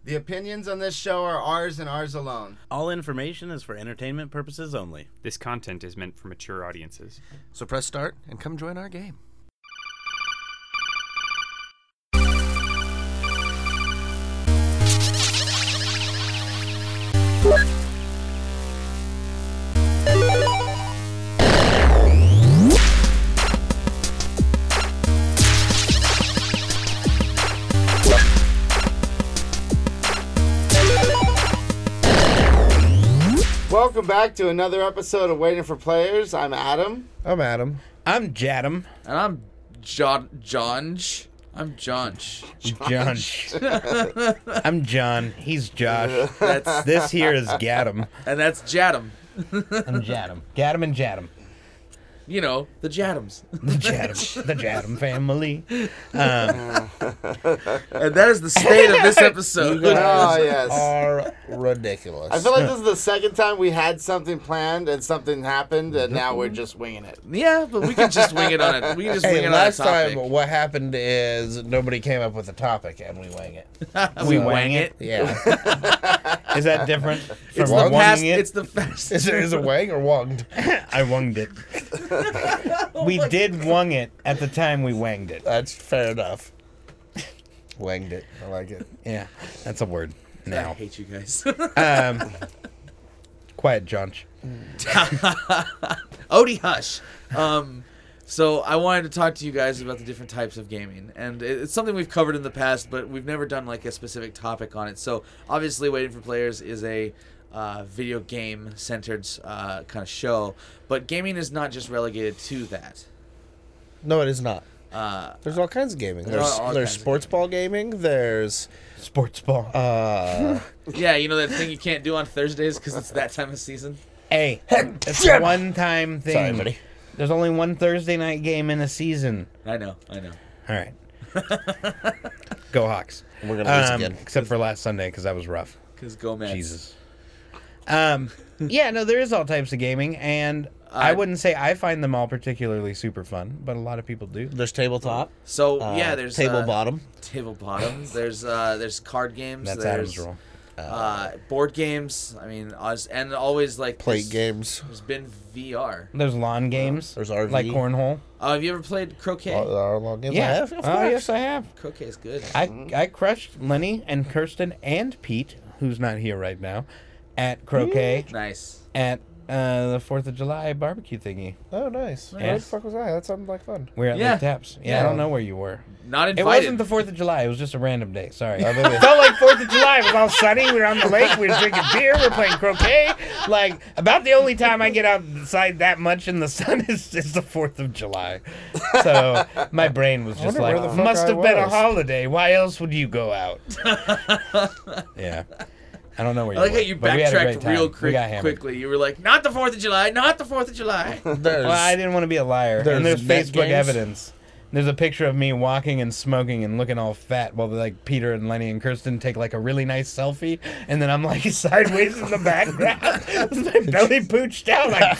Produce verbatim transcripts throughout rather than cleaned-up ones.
The opinions on this show are ours and ours alone. All information is for entertainment purposes only. This content is meant for mature audiences. So press start and come join our game. Welcome back to another episode of Waiting for Players. I'm Adam. I'm Adam. I'm Jadam. And I'm John. Johnch. I'm Johnch. John. I'm John. He's Josh. That's This here is Gadam. and that's Jadam. I'm Jadam. Gadam and Jadam. You know, the Jadams. The Jadam. The Jadam family. Um, And that is the state of this episode. You Oh, guys yes. are ridiculous. I feel like this is the second time we had something planned and something happened, and now we're just winging it. Yeah, but we can just wing it on it. We can just wing Hey, it last on a topic. time what happened is nobody came up with a topic and we wang it. we So- wang it. Yeah. Is that different from It's the wanging past. it? It's the fast. is, it, is it wang or wanged? I wunged it. We did wung it at the time we wanged it. That's fair enough. Wanged it. I like it. Yeah, that's a word I now. hate you guys. Um, quiet, Johnch. Odie Hush. Um, so I wanted to talk to you guys about the different types of gaming, and it- it's something we've covered in the past, but we've never done like a specific topic on it. So obviously, Waiting for Players is a uh, video game centered uh, kind of show, but gaming is not just relegated to that. No, it is not. Uh, There's all kinds of gaming. There There's are all there's kinds of sports ball gaming. There's Sports ball. uh yeah, you know that thing you can't do on Thursdays because it's that time of season. Hey, it's a one-time thing. sorry, buddy. There's only one Thursday night game in a season. I know, I know. All right. Go Hawks. We're gonna lose Um, again. except for last Sunday because that was rough. Because go Mets. Jesus. Um, yeah, no, there is all types of gaming, and I Uh, wouldn't say I find them all particularly super fun, but a lot of people do. There's tabletop. So Uh, yeah, there's table uh, bottom. Table bottom. There's uh, there's card games. That's there's, Adam's rule. Uh, board games. I mean, us- and always like Plate there's- games. There's been V R. There's lawn games. There's R V. Like cornhole. Uh, have you ever played croquet? All, all long games. I Yeah. have, of Oh, course. yes, I have. Croquet is good. I I crushed Lenny and Kirsten and Pete, who's not here right now, at croquet Nice. at uh, the Fourth of July barbecue thingy. Oh, nice. Where Yeah. the fuck was I? That sounded like fun. We're at Yeah. Lake Taps. Yeah, I Yeah. don't know where you were. Not It invited. wasn't the Fourth of July. It was just a random day. Sorry. Oh, maybe- It felt like Fourth of July. It was all sunny. We were on the lake. We were drinking beer. We are playing croquet. Like about the only time I get outside that much in the sun is, is the Fourth of July. So my brain was just wonder like, where the fuck must I have been a was." holiday. Why else would you go out? Yeah. I don't know where I you like were, how you but we had a great backtracked time. real We quick, got hammered. quickly. You were like, not the Fourth of July, not the Fourth of July. There's, Well, I didn't want to be a liar. There's and there's net Facebook games? evidence. There's a picture of me walking and smoking and looking all fat while like Peter and Lenny and Kirsten take like a really nice selfie, and then I'm like sideways in the background, with my belly pooched out. Like,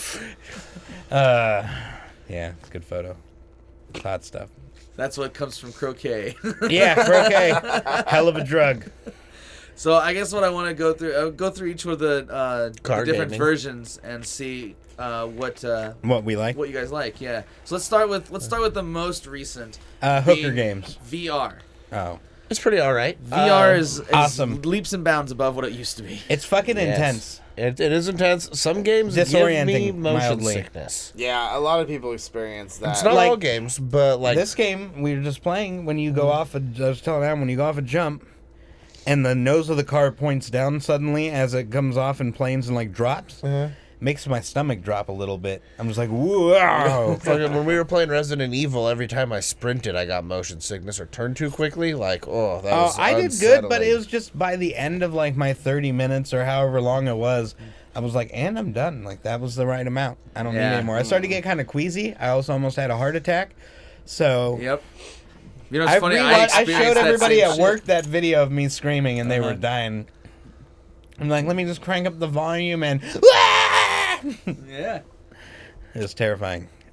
uh, yeah, it's a good photo. It's hot stuff. That's what comes from croquet. Yeah, croquet, hell of a drug. So I guess what I want to go through, I'll go through each of the, uh, the Card different gaming. versions and see uh, what uh, What we like? what you guys like. Yeah. So let's start with let's start with the most recent. Uh, hooker being games. V R. Oh, it's pretty all right. V R Uh, is, is awesome. leaps and bounds above what it used to be. it's fucking yes. intense. It, it is intense. Some games give me Disorienting motion mildly. sickness. Yeah, a lot of people experience that. It's not Like- all games, but like This game we were just playing, when you go off a, I was telling Adam, when you go off a jump and the nose of the car points down suddenly as it comes off and planes and like drops, Uh-huh. makes my stomach drop a little bit. I'm just like, whoa. fucking when we were playing Resident Evil, every time I sprinted, I got motion sickness or turned too quickly. Like, oh, that Oh, was I did good, but unsettling. it was just by the end of like my thirty minutes or however long it was, I was like, and I'm done. Like that was the right amount. I don't Yeah. need anymore. I started to get kind of queasy. I also almost had a heart attack. So Yep. You know, it's I, funny. rewatched- I, I experienced showed that everybody same at shit. work that video of me screaming, and they Uh-huh. were dying. I'm like, let me just crank up the volume, and Yeah. it was terrifying.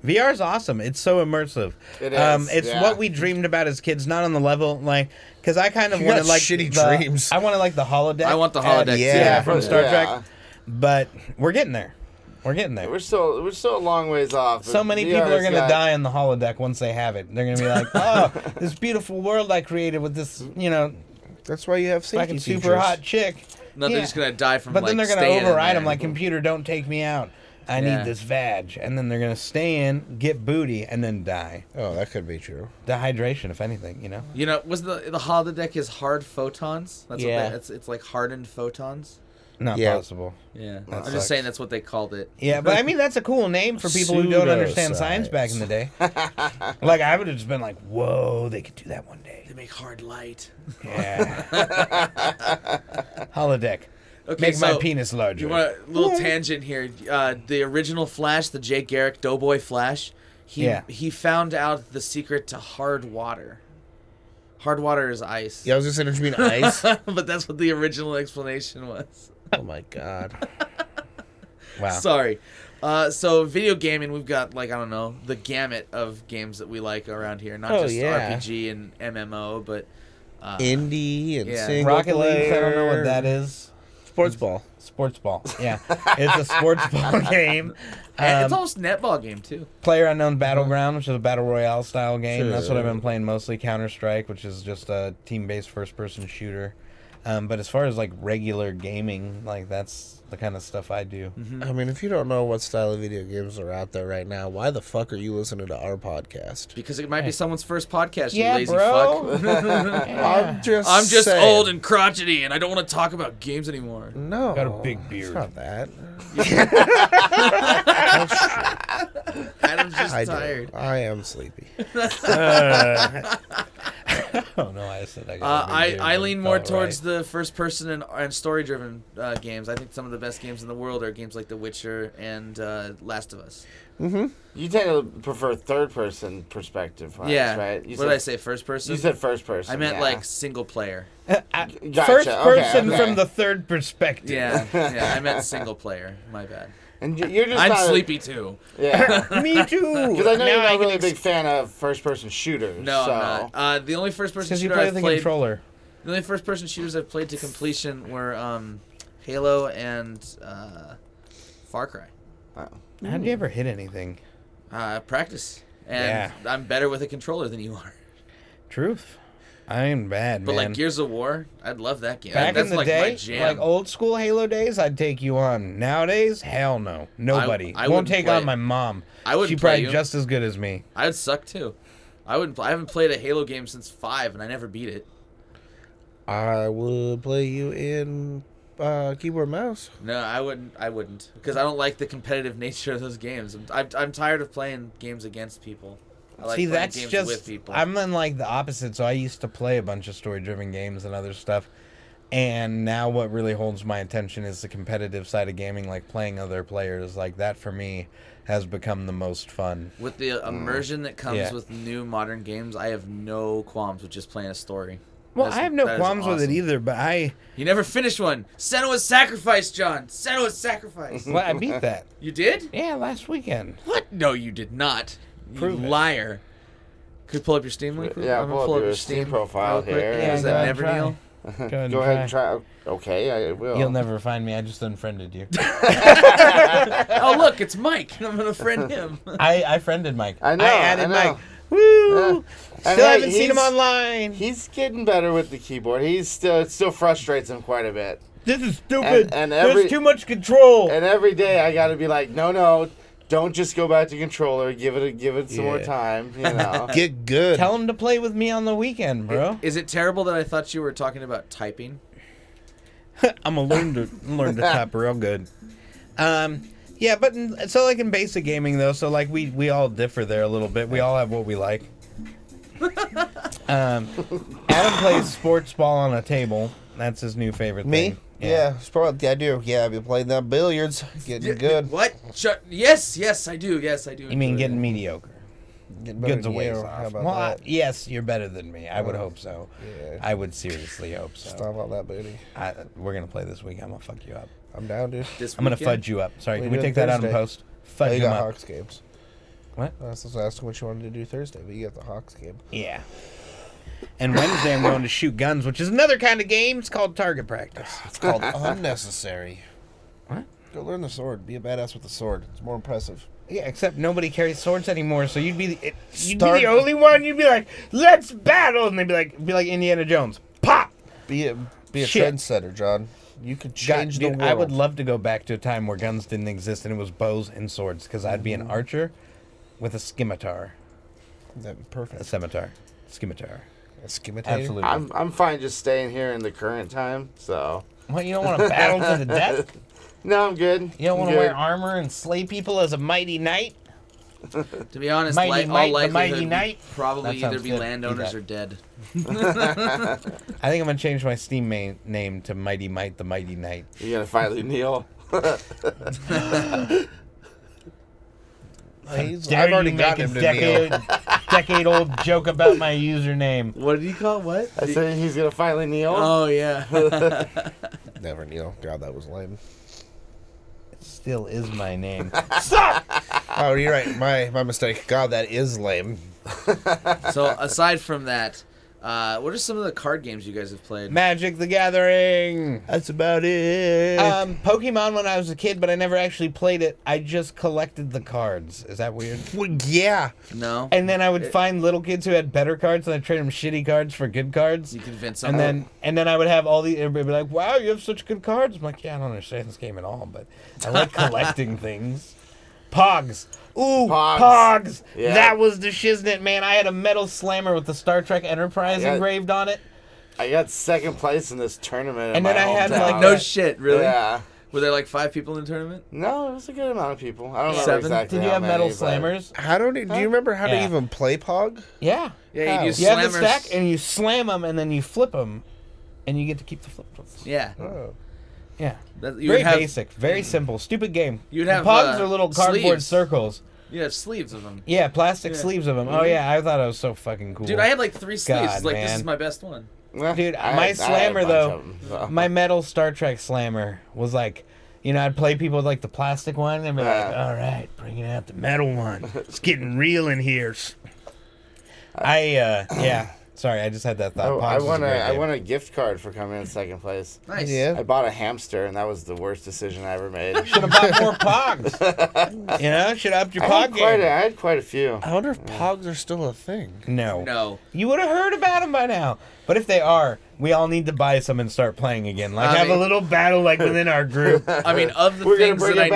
V R is awesome. It's so immersive. It Um, is, it's yeah. what we dreamed about as kids, not on the level like because I kind of You wanted got like shitty the, dreams. I wanted like the holodeck. I want the and- holodeck, yeah, too. yeah, from Star Yeah. Trek. But we're getting there. We're getting there. We're still we're still a long ways off. So but many V R people are has going to got- die on the holodeck once they have it. They're going to be like, "Oh, this beautiful world I created with this, you know, That's why you have safety fucking super features. hot chick." No, they're Yeah. just gonna die from. But like, then they're going staying to in override them there. like, "Computer, don't take me out. I Yeah. need this vag." And then they're going to stay in, get booty, and then die. Oh, that could be true. Dehydration, if anything, you know. You know, was the the holodeck is hard photons? That's Yeah. what they, it's it's like hardened photons. Not Yeah. possible. Yeah, That I'm sucks. just saying that's what they called it. Yeah, but I mean that's a cool name for people who don't understand science back in the day. Like I would have just been like, "Whoa, they could do that one day." They make hard light. Yeah. Holodeck. Okay, Make my so penis larger. you want a little tangent here? Uh, the original Flash, the Jay Garrick Doughboy Flash, he Yeah. he found out the secret to hard water. Hard water is ice. Yeah, I was just saying, what you mean ice? But that's what the original explanation was. Oh my god. Wow. Sorry. Uh, so video gaming, we've got like I don't know the gamut of games that we like around here, not Oh, just yeah. R P G and M M O, but uh, Indie and Yeah. single Rocket League, I don't know what player. that is. Sports ball. Sports ball. Yeah. It's a sports ball game. and it's Um, almost a netball game too. Player Unknown Battleground, which is a battle royale style game. That's what I've Sure. been playing mostly. Counter Strike, which is just a team-based first-person shooter. Um, but as far as like regular gaming, like that's the kind of stuff I do. I mean, if you don't know what style of video games are out there right now, why the fuck are you listening to our podcast? Because it might be someone's first podcast, you Yeah, lazy bro. fuck. I'm just I'm just saying. old and crotchety, and I don't want to talk about games anymore. No. Got a big It's beard. not that. Adam's just I tired. do. I am sleepy. Oh no, I said I got Uh, a big I, beard, I but lean it more felt towards right. the first person and, and story driven uh, games. I think some of the best games in the world are games like The Witcher and uh, Last of Us. You tend to prefer third person perspective, right? yeah. Right? You what said, did I say? First person? You said first person. I meant yeah. like single player. Uh, I- Gotcha, First okay, person okay. from the third perspective. Yeah, yeah. I meant single player. My bad. And y- you're just I'm not a- sleepy too. Yeah. Me too. Because I know Now you're not can really a ex- big fan of first person shooters. No, so. I'm not. Uh, the only first person Because you shooter play I've with the played. controller. The only first person shooters I've played to completion were um, Halo and uh, Far Cry. How'd you ever hit anything? Uh, practice. And I'm better with a controller than you are. Truth. I ain't bad, But man. like Gears of War, I'd love that game. Back That's in the like my day, jam. like old school Halo days, I'd take you on. Nowadays, hell no. Nobody. I Won't wouldn't take play on it. my mom. I wouldn't She's play probably you. just as good as me. I'd suck too. I wouldn't. I haven't played a Halo game since five, and I never beat it. I would play you in uh, keyboard mouse. No, I wouldn't. I wouldn't because I don't like the competitive nature of those games. I'm, I'm, I'm tired of playing games against people. I like See, playing that's games just. with people. I'm in like the opposite. So I used to play a bunch of story-driven games and other stuff, and now what really holds my attention is the competitive side of gaming, like playing other players. Like that for me has become the most fun. With the immersion that comes Yeah. with new modern games, I have no qualms with just playing a story. Well, That's- I have no that is qualms with it awesome. either, but I. You never finished one. Senua's Sacrifice, John. Senua's Sacrifice. Well, I beat that. You did? Yeah, last weekend. What? No, you did not. You Prove it. liar. Could you pull up your Steam link? Yeah, I'm gonna pull up your Steam profile real quick. here. Yeah, is go that ahead and Never try. Neil? Go ahead and Go ahead and try. Okay, I will. You'll never find me. I just unfriended you. Oh, look, it's Mike. I'm gonna friend him. I, I friended Mike. I know, I added I know. Mike. Woo! Yeah. And Still hey, haven't seen him he's- online. He's getting better with the keyboard. He's still it still frustrates him quite a bit. This is stupid. And- and every- There's too much control. And every day I got to be like, no, no, don't just go back to controller. Give it, a, give it some more Yeah. time. You know. Get good. Tell him to play with me on the weekend, bro. Is it terrible that I thought you were talking about typing? I'm gonna learn to learn to type real good. Um, yeah, but in, so like in basic gaming though, so like we we all differ there a little bit. We all have what we like. um, Adam plays sports ball on a table. That's his new favorite Me? thing. Yeah, it's probably, I do. Yeah, I've been playing that billiards. Getting good. What? Shut. Yes, yes, I do. Yes, I do. You mean enjoy getting it. mediocre? Getting better Good's a than ways you. off. How about Well, I- that? yes, you're better than me. I would Oh, hope so. Yeah. I would seriously hope so. Stop all that booty. I, we're gonna play this week. I'm gonna fuck you up. I'm down, dude. This I'm gonna weekend? fudge you up. Sorry, What can are we you take doing that out in Thursday? post? Oh, Fudge you him got up. Hawks games. What? I was just asking what you wanted to do Thursday, but you got the Hawks game. Yeah. And Wednesday I'm going to shoot guns, which is another kind of game. It's called target practice. It's called unnecessary. What? Go learn the sword. Be a badass with the sword. It's more impressive. Yeah, except nobody carries swords anymore, so you'd be the, it, you'd Start- be the only one. You'd be like, "Let's battle," and they'd be like, "Be like Indiana Jones, pop." Be a be a Shit. trendsetter, John. You could God, change the dude, world. I would love to go back to a time where guns didn't exist and it was bows and swords, because I'd be an archer with a scimitar, That'd be a perfect. scimitar, scimitar. A scimitar. Absolutely. I'm I'm fine just staying here in the current time. So What, you don't want to battle to the death? no, I'm good. You don't I'm want to good. wear armor and slay people as a mighty knight? To be honest, Mighty li- Might, all the likelihood Mighty we'd Knight? probably That sounds either be good. landowners Eat or dead. I think I'm gonna change my Steam main name to Mighty Might the Mighty Knight. You gonna finally kneel? He's- Dare I've already you got make him a to kneel. decade, decade old joke about my username. What did he call it? What? I said he's gonna finally kneel. Oh yeah. Never kneel. God, that was lame. It still is my name. Oh, you're right. My my mistake. God, that is lame. So aside from that, uh, what are some of the card games you guys have played? Magic the Gathering. That's about it. Um, Pokemon when I was a kid, but I never actually played it. I just collected the cards. Is that weird? Well, yeah. No. And then I would find little kids who had better cards, and I'd trade them shitty cards for good cards. You convince someone. And then, and then I would have all the everybody be like, "Wow, you have such good cards." I'm like, "Yeah, I don't understand this game at all, but I like collecting things." Pogs. Ooh, Pogs. Pogs. Yeah. That was the shiznit, man. I had a metal slammer with the Star Trek Enterprise Yeah. engraved on it. I got second place in this tournament. And in then my I had, hometown. like, no Yeah. shit, really? Yeah. Were there like five people in the tournament? No, it was a good amount of people. I don't remember Seven? exactly. Did you how have metal many, but- slammers? How do you, do you remember how Yeah. to even play Pog? Yeah. Yeah, How? you use You have the slammers. stack, and you slam them, and then you flip them, and you get to keep the flip flips. Yeah. Oh. Yeah. That, you Very would have, basic, very simple, stupid game. You'd The have, Pogs uh, are little cardboard sleeves. circles. You have sleeves of them. Yeah, plastic Yeah. sleeves of them. Oh yeah, I thought it was so fucking cool. Dude, I had like three sleeves. God, It's like, this man. is my best one. Eh, Dude, I my had- I had a slammer, bunch though, of 'em, so. my metal Star Trek slammer was like, you know, I'd play people with like the plastic one and be like, Yeah. all right, bringing out the metal one. It's getting real in here. I, uh, yeah. Sorry, I just had that thought. Oh, Pogs I was a won a great I game. won a gift card for coming in second place. Nice. Yeah. I bought a hamster, and that was the worst decision I ever made. Should have bought more Pogs. You know, should have upped your I had Pog quite game. a, I had quite a few. I wonder if Pogs are still a thing. No. No. You would have heard about them by now. But if they are, we all need to buy some and start playing again. Like, I have mean- a little battle, like, within our group. I mean, of the We're gonna things bring that it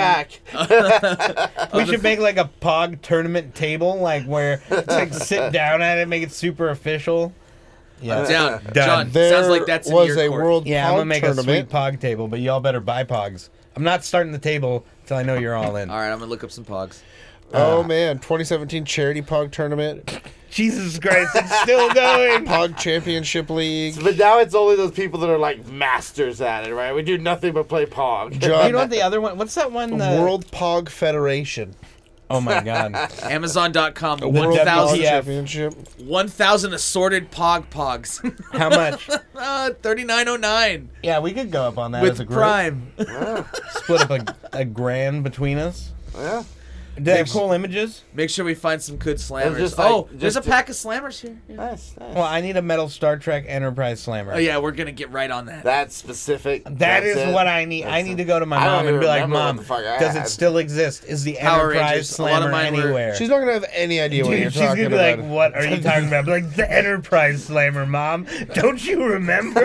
I back. We should make, like, a Pog tournament table, like, where it's, like, sit down at it, make it super official. Yeah. down, Done. John. There sounds like that's in was your a court. world Yeah, I'm Pog gonna make a sweet tournament. Pog table, but y'all better buy Pogs. I'm not starting the table until I know you're all in. All right, I'm gonna look up some pogs. Oh man, twenty seventeen charity Pog tournament, Jesus Christ, it's still going. Pog Championship League. But now it's only those people that are like masters at it, right? We do nothing but play Pog. John, You know what the other one? What's that one? The, World Pog Federation. Oh my God. Amazon dot com. A One World Pog thousand, Yeah. Championship. one thousand assorted pog pogs. How much? uh, thirty-nine oh nine Yeah, we could go up on that as a with group. Prime. Split up a, a grand between us. Yeah. Do they have cool images? Make sure we find some good slammers. just like- oh, there's a just- pack of slammers here. Yeah. Nice, nice. Well, I need a metal Star Trek Enterprise slammer. Oh yeah, we're gonna get right on that. That specific. That that's is it. what I need. I That's need it. to go to my I don't mom and even be like, remember what Mom, the fuck I does it had." still exist? Is the Power Enterprise Rangers. A lot of slammer mine were- anywhere? She's not gonna have any idea what Dude, you're she's talking gonna be about. like, "What are you talking about?" I'd be like, the Enterprise Slammer, Mom. Don't you remember?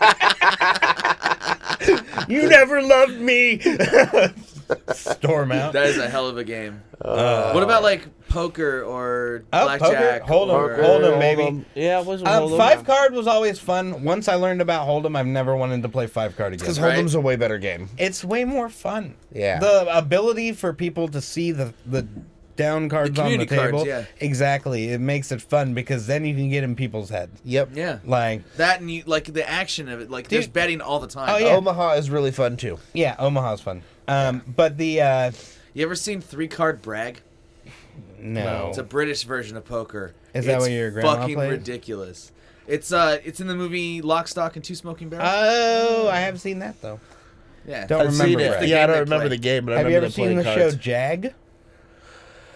You never loved me. Storm out. That is a hell of a game. what about like poker or Oh, blackjack? poker. Hold 'em, or- hold 'em, baby. Yeah, it was Um, five card was always fun. Once I learned about Hold'em, I've never wanted to play five card again. because Right. Hold'em's a way better game. It's way more fun. Yeah. The ability for people to see the the down cards on the community cards, table. yeah. Exactly. It makes it fun because then you can get in people's heads. Yep. Yeah. Like, That and you, like the action of it. Like there's Dude. betting all the time. Oh, yeah. Omaha is really fun too. yeah, Omaha's fun. Um, but the uh, You ever seen Three Card Brag? no. It's a British version of poker. Is that It's what your grandma fucking played? ridiculous. It's uh, it's in the movie Lock, Stock, and Two Smoking Barrels. Oh, I have seen that though. yeah. Don't I've remember seen it. Brad. The Yeah, I game don't they remember play. the game, but I Have you remember ever the playing seen the cards. show Jag?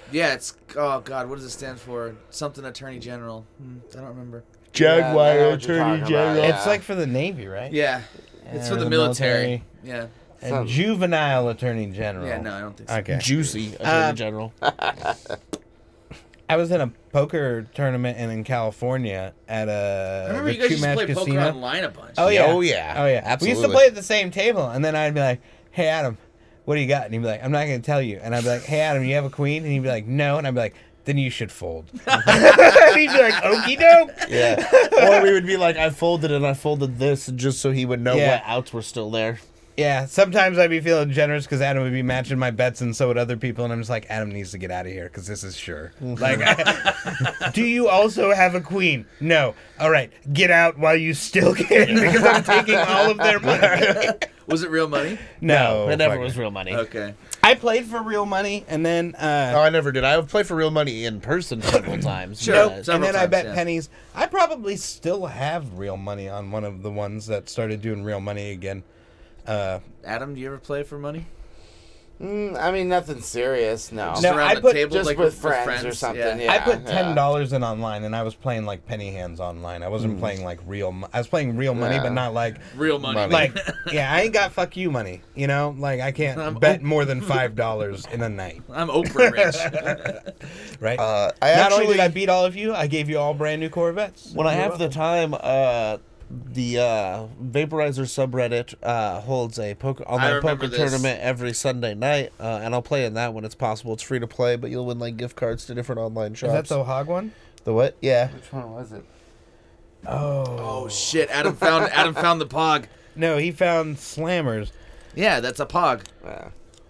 Yeah, it's oh god, what does it stand for? Something Attorney General. Hmm, I don't remember. Jaguar Yeah, I know what you're Attorney talking about, General. yeah. It's like for the Navy, right? Yeah, it's for Yeah, the the military. military. Yeah, And Some- juvenile attorney general. yeah. No, I don't think so. Okay. Juicy Attorney Uh, General. I was in a poker tournament in, in California at a I remember the you guys two used to match play casino. poker online a bunch. Oh yeah. Oh, yeah. Oh yeah. We used to Absolutely. play at the same table, and then I'd be like, "Hey Adam, what do you got?" And he'd be like, "I'm not going to tell you." And I'd be like, "Hey Adam, you have a queen?" And he'd be like, "No." And I'd be like, "Then you should fold." And he'd be like, "Okie doke." Yeah. Or we would be like, I folded and I folded this just so he would know Yeah. what outs were still there. Yeah. Sometimes I'd be feeling generous because Adam would be matching my bets, and so would other people. And I'm just like, Adam needs to get out of here because this is sure. Like, I- do you also have a queen? No. All right, get out while you still can because I'm taking all of their money. Was it real money? No, It never fuck was it. real money. Okay. I played for real money, and then Oh, uh, I never did. I would play for real money in person several times. Sure. but- Nope. and Several then I times, bet yeah. pennies. I probably still have real money on one of the ones that started doing real money again. Uh, Adam, do you ever play for money? Mm, I mean, nothing serious. No. Just No, around I the put- table, just like with with friends, or something. Yeah. I put yeah. ten dollars in online, and I was playing like penny hands online. I wasn't playing like real. Mo- I was playing real money, Yeah. but not like Real money. like yeah. I ain't got fuck you money. You know, like I can't I'm bet op- more than five dollars in a night. I'm Oprah rich. Right. Uh, I not actually, only did I beat all of you, I gave you all brand new Corvettes. when I You're have the time, uh, the uh, Vaporizer subreddit uh, holds a poker online remember poker this. tournament every Sunday night, uh, and I'll play in that when it's possible. It's free to play, but you'll win like gift cards to different online Is shops. that the hog one? the what? Yeah. Which one was it? Oh shit! Adam found Adam found the pog. No, he found slammers. Yeah, that's a pog. Yeah.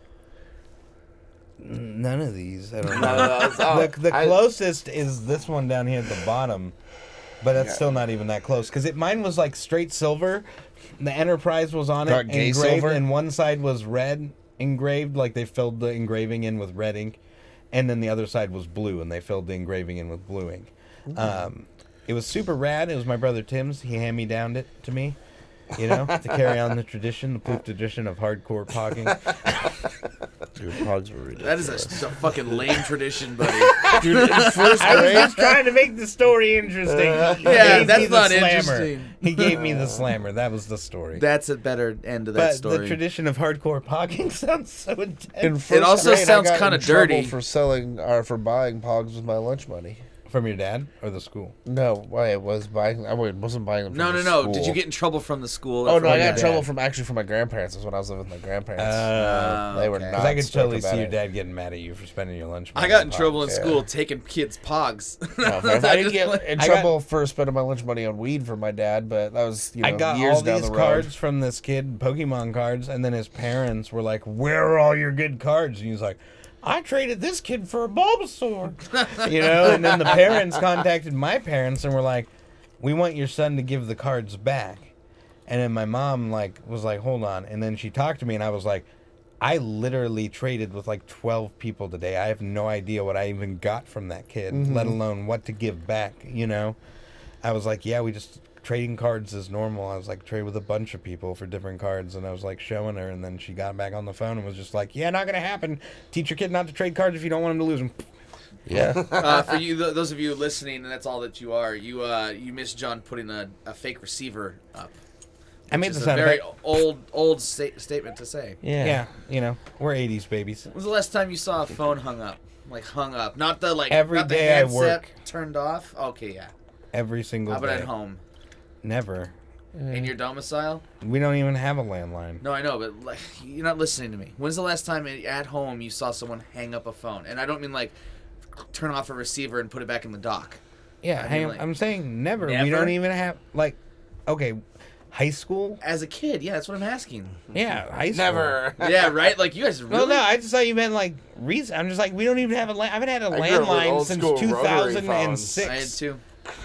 None of these. I don't No, know. no, it's- oh, the the I- closest is this one down here at the bottom, but that's Yeah. still not even that close. Because it mine was like straight silver. The Enterprise was on it, Dark gay engraved, silver? and one side was red engraved, like they filled the engraving in with red ink, and then the other side was blue, and they filled the engraving in with blue ink. Um, it was super rad. It was my brother Tim's. He hand me downed it to me. You know, to carry on the tradition, the poop tradition of hardcore pogging. Dude, pogs were ridiculous. That is a, a fucking lame tradition, buddy. Dude, in first I was grade, just trying to make the story interesting. He Yeah, gave me that's the not slammer. interesting. He gave me the slammer. That was the story. That's a better end to that but story. the tradition of hardcore pogging sounds so intense. in first also grade, I sounds got kinda in trouble dirty. for selling or for buying pogs with my lunch money. From your dad or the school? No, why I was buying. I wasn't buying them. From no, no, the no. school. Did you get in trouble from the school? or Oh from no, I your got in dad? trouble from actually from my grandparents. Is when I was living with my grandparents. Uh, they were okay. not. Because I could stoked totally about see your it. dad getting mad at you for spending your lunch money. I got on in pogs. trouble in Yeah. school taking kids' pogs. No, if I didn't get in I got- trouble for spending my lunch money on weed from my dad, but that was you know I got years all down these the cards road. from this kid, Pokemon cards, and then his parents were like, "Where are all your good cards?" And he was like, "I traded this kid for a Bulbasaur," you know. And then the parents contacted my parents and were like, "We want your son to give the cards back." And then my mom like was like, "Hold on," and then she talked to me, and I was like, "I literally traded with like twelve people today. I have no idea what I even got from that kid, let alone what to give back." You know, I was like, "Yeah, we just." Trading cards is normal. I was like, trade with a bunch of people for different cards, and I was like showing her, and then she got back on the phone and was just like, "Yeah, not gonna happen. Teach your kid not to trade cards if you don't want him to lose them." Yeah, uh, for you, th- those of you listening, and that's all that you are. You, uh, you missed John putting a, a fake receiver up. I made Which the is a sound very effect. old, old sta- statement to say. yeah, Yeah, you know, we're eighties babies. When was the last time you saw a phone hung up? Like hung up, not the like Every not the day I handset work. turned off. Okay, yeah. Every single How about day. at home? Never. In your domicile? We don't even have a landline. No, I know, but like, you're not listening to me. When's the last time at home you saw someone hang up a phone? And I don't mean like turn off a receiver and put it back in the dock. Yeah, I hang mean, on, like- I'm saying never. We Never? don't even have like, okay, high school. As a kid, yeah, that's what I'm asking. Yeah, high school. Never. Yeah, right. Like you guys really. Well, no, I just thought you meant like recent. I'm just like, we don't even have a. La- I haven't had a I grew up with landline old since school two rotary thousand phones. six. I had two.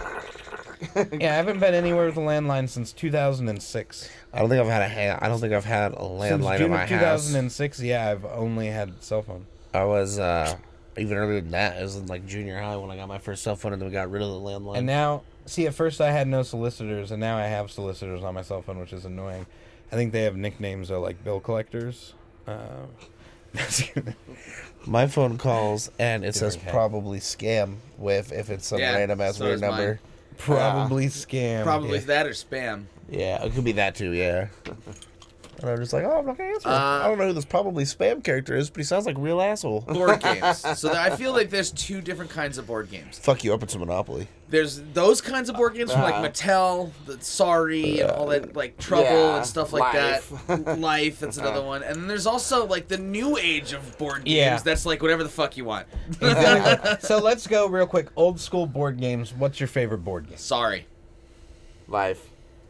Yeah, I haven't been anywhere with a landline since two thousand six. I don't think I've had a hand. I don't think I've had a Since landline in June my of two house. thousand six, yeah, I've only had cell phone. I was uh, even earlier than that. It was in like junior high when I got my first cell phone, and then we got rid of the landline. And now, see, at first I had no solicitors, and now I have solicitors on my cell phone, which is annoying. I think they have nicknames, though, like bill collectors. Uh, My phone calls and it says Different head. probably scam with if it's some Yeah, random ass so weird does mine. number. Probably scam. Probably Yeah. that or spam. Yeah, it could be that too. Yeah. And I'm just like, oh, I'm not gonna answer. Uh, I don't know who this probably spam character is, but he sounds like a real asshole. Board games. So there, I feel like there's two different kinds of board games. Fuck you up at some Monopoly. There's those kinds of board games from like Uh-huh. Mattel, the Sorry, and all that, like Trouble Yeah, and stuff like Life. that. Life, that's another one. And then there's also like the new age of board games. Yeah. That's like whatever the fuck you want. Exactly. So let's go real quick. Old school board games. What's your favorite board game? Sorry, Life.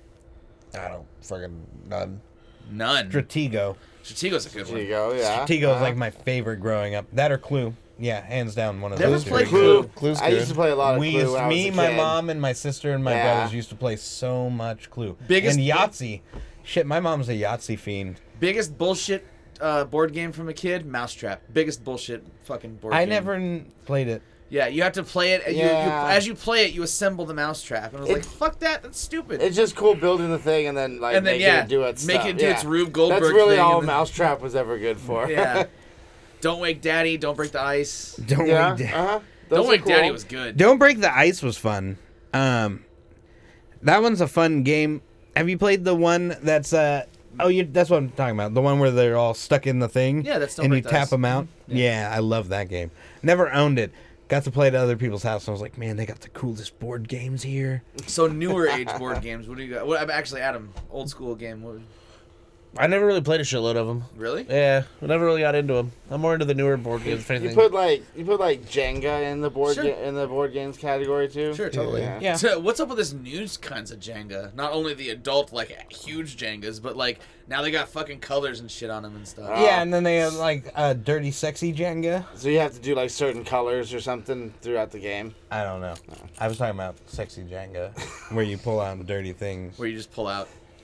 I don't fucking none. none. Stratego. Stratego's a good There you one. go. Yeah. Stratego is Uh-huh. like my favorite growing up. That or Clue. Yeah, hands down one of Never those. two. played Clue. Clue's I good. used to play a lot of We Clue used, when I was me, a my kid. mom, and my sister and my Yeah. brothers used to play so much Clue. Biggest- and Yahtzee. Shit, my mom's a Yahtzee fiend. Biggest bullshit uh, board game from a kid, Mousetrap. Biggest bullshit fucking board I game. never n- played it. Yeah, you have to play it. And you, Yeah. you, as you play it, you assemble the mousetrap. And I was It- like, fuck that. That's stupid. It's just cool building the thing and then like And then, making yeah, it do its make stuff. it do yeah. its Rube Goldberg That's really thing all and then- Mousetrap was ever good for. yeah. Don't Wake Daddy. Don't Break the Ice. Don't yeah. Wake Da- Uh-huh. Those Don't are Wake cool. Daddy was good. Don't Break the Ice was fun. Um, that one's a fun game. Have you played the one that's uh? Oh, you. That's what I'm talking about. The one where they're all stuck in the thing. Yeah, that's Don't and Break you the tap Ice. them out. Yeah. I love that game. Never owned it. Got to play at other people's house. And I was like, man, they got the coolest board games here. So newer age board games. What do you got? What, actually, Adam, old school game. What, I never really played a shitload of them. really? Yeah, I never really got into them. I'm more into the newer board games. If You anything. put like you put like Jenga in the board Sure. ga- in the board games category too. Sure, totally. Yeah. Yeah. So what's up with this new kinds of Jenga? Not only the adult, like, huge Jengas, but, like, now they got fucking colors and shit on them and stuff. Oh. Yeah, and then they have like uh, dirty, sexy Jenga. So you have to do like certain colors or something throughout the game. I don't know. I was talking about sexy Jenga, where you pull out dirty things. Where you just pull out.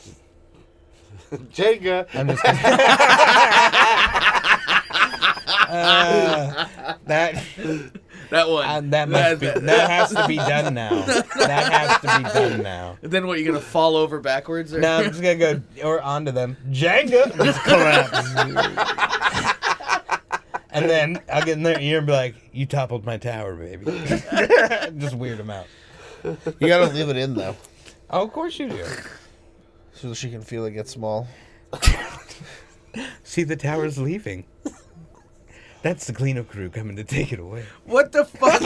Jenga. I'm just. uh, that That one. uh, that must be, that has to be done now. That has to be done now. Then what, you gonna fall over backwards? Or? No, I'm just gonna go or onto them. Jenga, just collapse. And then I'll get in their ear and be like, "You toppled my tower, baby." Just weird them out. You gotta leave it in though, Oh, of course you do. so she can feel it get small. See, the tower's leaving. That's the cleanup crew coming to take it away. What the fuck?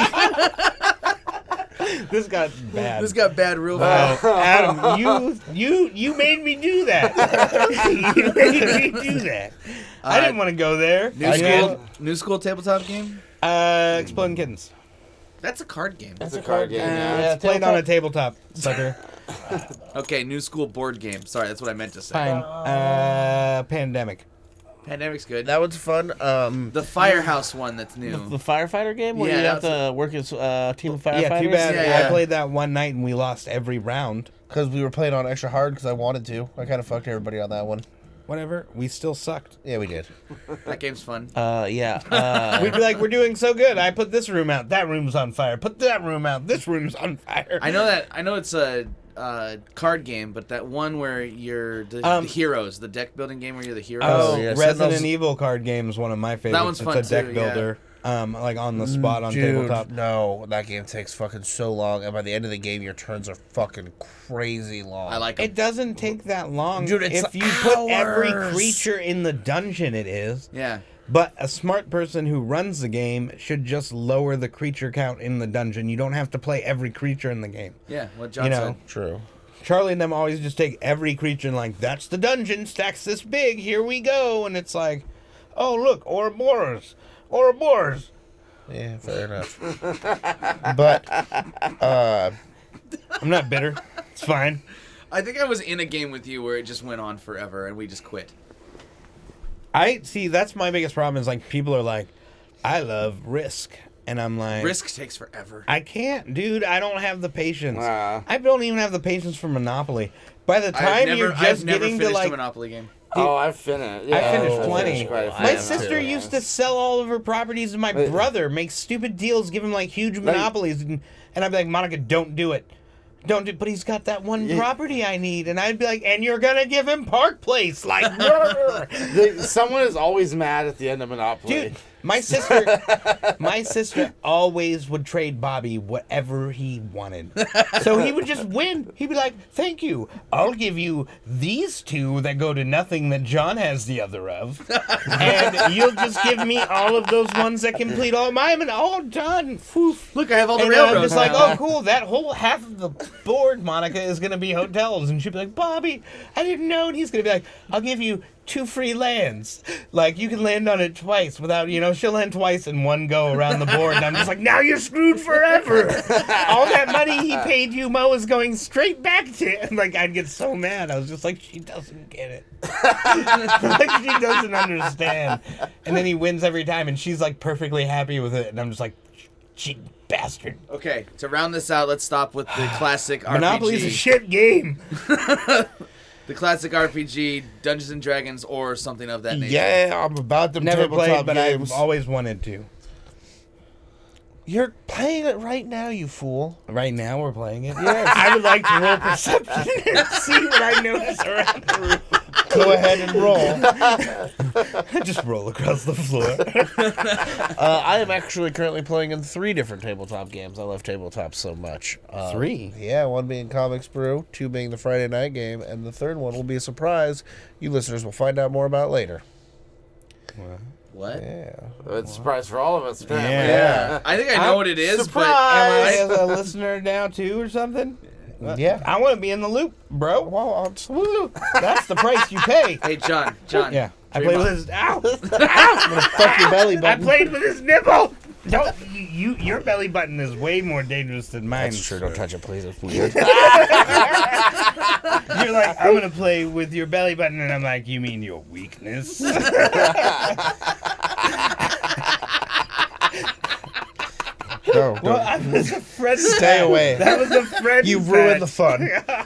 This got bad. This got bad real fast. Oh, Adam, you you you made me do that. You made me do that. I didn't want to go there. New I school, did. new school tabletop game. Uh, Exploding Kittens. That's a card game. It's a card game. Uh, Yeah. it's played on a tabletop, sucker. Okay, new school board game. Sorry, that's what I meant to say. Fine. Uh, Pandemic. Pandemic's good. That was fun. Um, The Firehouse one that's the, new. the firefighter game where Yeah, you have that's to work as uh, a team of firefighters. Yeah, too bad. Yeah, yeah. I played that one night and we lost every round. Because we were playing on extra hard because I wanted to. I kind of fucked everybody on that one. Whatever. We still sucked. Yeah, we did. That game's fun. Uh, yeah. Uh, We'd be like, we're doing so good. I put this room out. That room's on fire. Put that room out. This room's on fire. I know that. I know it's a uh, card game, but that one where you're the, Um, the heroes, the deck building game where you're the heroes. Oh, Oh, yeah, Resident Sentinels- Evil card game is one of my favorites. one's it's fun a deck too, builder. Um, like on the spot on Dude, tabletop. no, that game takes fucking so long, and by the end of the game, your turns are fucking crazy long. I like 'em. It doesn't take that long. Dude, it's if you put every hours. creature in the dungeon, it is. Yeah. But a smart person who runs the game should just lower the creature count in the dungeon. You don't have to play every creature in the game. Yeah. What John You know. said. True. Charlie and them always just take every creature and like, that's the dungeon, stacks this big, here we go. And it's like, oh, look, Ouroboros, Ouroboros. Yeah, fair enough. But, uh, I'm not bitter. It's fine. I think I was in a game with you where it just went on forever and we just quit. I see, that's my biggest problem is like, people are like, I love Risk. And I'm like, Risk takes forever. I can't, dude. I don't have the patience. Wow. I don't even have the patience for Monopoly. By the I've time never, you're I've just never getting finished to a like, Monopoly game. Oh, I've finished. Yeah, I finished I've plenty. quite a My few. sister Yeah. used to sell all of her properties, and my Wait. brother makes stupid deals, give him like huge monopolies, and, and I'd be like, Monica, don't do it. Don't do, but he's got that one property I need, and I'd be like, and you're gonna give him Park Place, like, The- someone is always mad at the end of Monopoly. dude. My sister, my sister always would trade Bobby whatever he wanted, so he would just win. He'd be like, "Thank you, I'll give you these two that go to nothing that John has the other of, and you'll just give me all of those ones that complete all mine, and all done." Foof. Look, I have all the And then I'm railroads. just like, oh, cool. That whole half of the board, Monica, is going to be hotels. And she'd be like, Bobby, I didn't know. And he's going to be like, I'll give you two free lands. Like, you can land on it twice without, you know, she'll land twice in one go around the board. And I'm just like, now you're screwed forever. All that money he paid you, Mo, is going straight back to him. Like, I'd get so mad. I was just like, she doesn't get it. Like, she doesn't understand. And then he wins every time. And she's, like, perfectly happy with it. And I'm just like, cheat bastard. Okay, to round this out, let's stop with the classic R P G. Monopoly's a shit game. The classic R P G, Dungeons and Dragons, or something of that nature. Yeah, I'm about them Never tabletop played, but games. I've always wanted to. You're playing it right now, you fool. Right now, we're playing it. Yes. I would like to roll perception and see what I notice around the room. Go ahead and roll. Just roll across the floor. Uh, I am actually currently playing in three different tabletop games. I love tabletops so much. Uh, Three? Yeah, one being Comics Brew, two being the Friday night game, and the third one will be a surprise you listeners will find out more about later. What? Yeah. It's a surprise for all of us, apparently. Yeah. Yeah. I think I know I'm what it is, Am I Surprise! as a listener now, too, or something? Yeah. I want to be in the loop, bro. Well, absolutely. That's the price you pay. but... Hey, John, John. Yeah. I Dream played with on. his... Ow! I'm gonna fuck your belly I button. played with his nipple! Don't... You, your belly button is way more dangerous than mine. That's true. Don't touch it, please. It's weird. You're like, I'm gonna play with your belly button, and I'm like, you mean your weakness? No, Well, don't. I was a friend. Stay away. That was a friend. You've ruined the fun.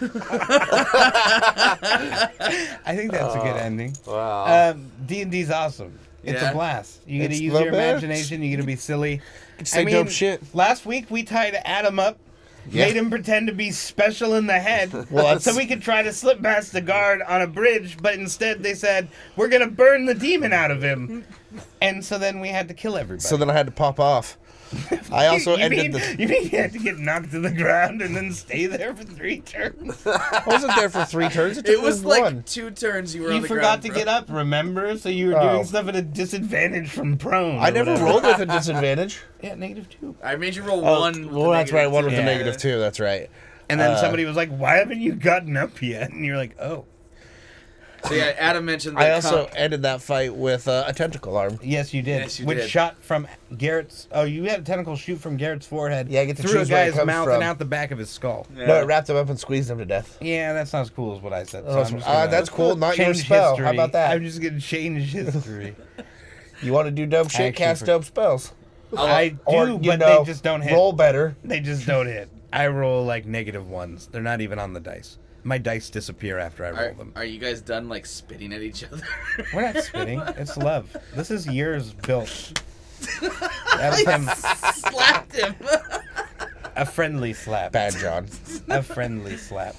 I think that's a good ending. Wow. Um, D and D's awesome. It's Yeah. a blast. You get to It's use the your best. imagination. You get to be silly. Say dope shit. Last week we tied Adam up. Yeah. Made him pretend to be special in the head, Well, that's- so we could try to slip past the guard on a bridge. But instead, they said we're gonna burn the demon out of him, and so then we had to kill everybody. So then I had to pop off. I also you ended mean, the. You mean you had to get knocked to the ground and then stay there for three turns? I wasn't there for three turns. It took It was me like one. two turns you were on You the forgot ground, to bro. get up, remember? So you were Oh. doing stuff at a disadvantage from prone. I or never whatever. rolled with a disadvantage. Yeah, negative two. I made you roll Oh, one. with well, the that's right. One with negative the Yeah. negative two. That's right. And then Uh, somebody was like, "Why haven't you gotten up yet?" And you're like, "Oh, So yeah, Adam mentioned. I the also com- ended that fight with uh, a tentacle arm. yes, you did." Yes, you Which did. shot from Garrett's. Oh, you had a tentacle shoot from Garrett's forehead. Yeah, I get to through a choose where it guy's comes mouth from. and out the back of his skull. Yeah. No, it wrapped him up and squeezed him to death. Yeah, that's not as cool as what I said. So Oh, I'm just uh, gonna that's cool. Not your change spell. history. How about that? I'm just gonna change history. You want to do dope shit? actually Cast for- dope spells. I do, Or, you but know, they just don't hit. roll better. They just don't hit. I roll like negative ones. They're not even on the dice. My dice disappear after I roll Are, them. are you guys done like spitting at each other? We're not spitting. It's love. This is years built. That was him. Slapped him. A friendly slap. Bad John. A friendly slap.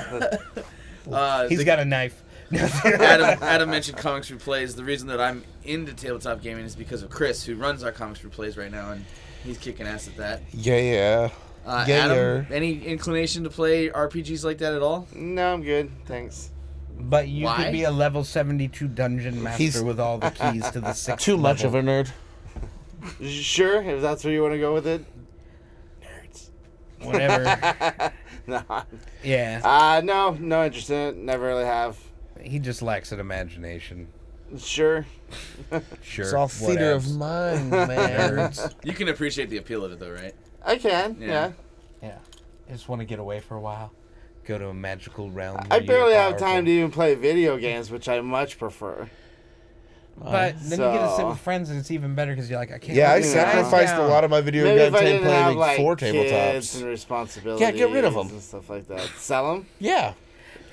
Uh, He's the- got a knife. Adam, Adam mentioned Comics Replays. The reason that I'm into tabletop gaming is because of Chris, who runs our Comics Replays right now, and he's kicking ass at that. Yeah, yeah. Uh, Yeah, Adam, yeah. any inclination to play R P Gs like that at all? No, I'm good. Thanks. But you Why? could be a level seventy-two dungeon master He's- with all the keys to the sixth Too much of level. a nerd. Sure, if that's where you want to go with it. Nerds. Whatever. No. Yeah. Uh, no, no interest in it. Never really have. He just lacks an imagination. Sure. Sure. It's all theater of whatevs. mind, man. You can appreciate the appeal of it, though, right? I can, Yeah. yeah. Yeah. I just want to get away for a while. Go to a magical realm. I where you're barely have powerful. time to even play video games, which I much prefer. But then you get to sit So- with friends and it's even better because you're like, I can't. Yeah, I let these guys sacrificed a down. lot of my video Maybe game if I time didn't have playing like for kids and tabletops. responsibilities. Yeah, get rid of 'em. and stuff like that. Sell them. Yeah.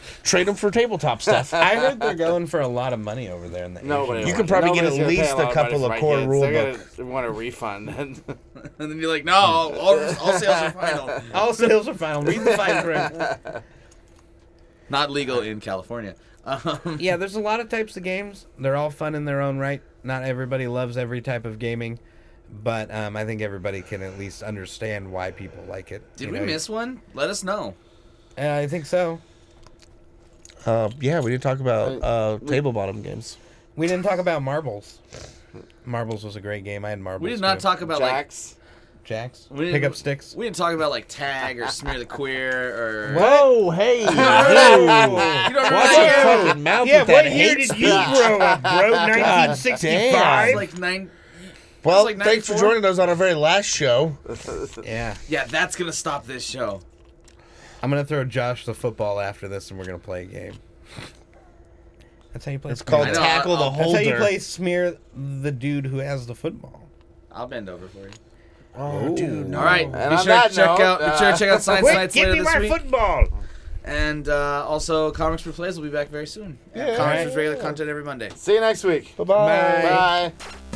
Trade them for tabletop stuff. I heard they're going for a lot of money over there in the Nobody. You wants- could probably get nobody's at gonna pay least a a lot couple money of for my core kids. rule They're book. gonna want a refund. And then you're like, no, all, all, all sales are final. All sales are final. Read the fine print. Not legal in California. Um, Yeah, there's a lot of types of games. They're all fun in their own right. Not everybody loves every type of gaming, but um, I think everybody can at least understand why people like it. did you we know? miss one? Let us know. Uh, I think so. Uh, yeah, we didn't talk about uh, table bottom games. We didn't talk about marbles. Marbles was a great game. I had marbles. We did not too. talk about Jacks. jacks. We didn't- Pick up sticks. like we didn't talk about like tag or smear the queer or. Whoa, hey, dude. You don't remember Watch that your game? fucking mouth Yeah, with what that year hate did you speech. grow up, bro? nineteen sixty-five? It was like nine. Well, like thanks for ninety-four. joining us on our very last show. Yeah. Yeah, that's gonna stop this show. I'm going to throw Josh the football after this, and we're going to play a game. That's how you play It's smear. called I know, Tackle I'll- the That's how Holder. you play smear the dude who has the football. I'll bend over for you. Oh, dude, no. All right, And be on sure to that check note, out. Be sure to check out Science Quick, Nights give later me this my week. football. And uh, also, Comics for Plays will be back very soon. Yeah. Comics with regular content every Monday. See you next week. Bye-bye. Bye. Bye.